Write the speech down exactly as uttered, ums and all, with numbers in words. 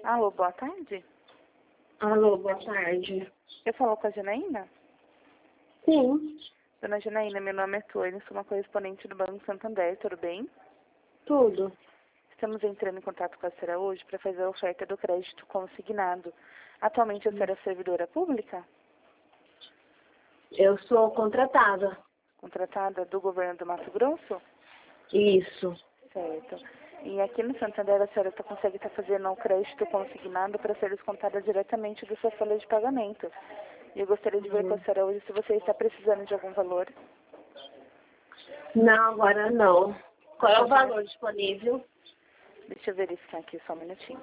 Alô, boa tarde. Alô, boa tarde. Eu falo com a Janaína? Sim, Dona Janaína, meu nome é Tônia, sou uma correspondente do Banco Santander, tudo bem? tudo. Estamos entrando em contato com a senhora hoje para fazer a oferta do crédito consignado. Atualmente a senhora é servidora pública? Eu sou contratada. Contratada do governo do Mato Grosso? Isso. Certo. E aqui no Santander a senhora tá, consegue estar fazendo um crédito consignado para ser descontado diretamente do sua folha de pagamento. E eu gostaria de ver com a Uhum. senhora hoje se você está precisando de algum valor. Não, agora não. Qual é o valor disponível? Deixa eu verificar aqui só um minutinho.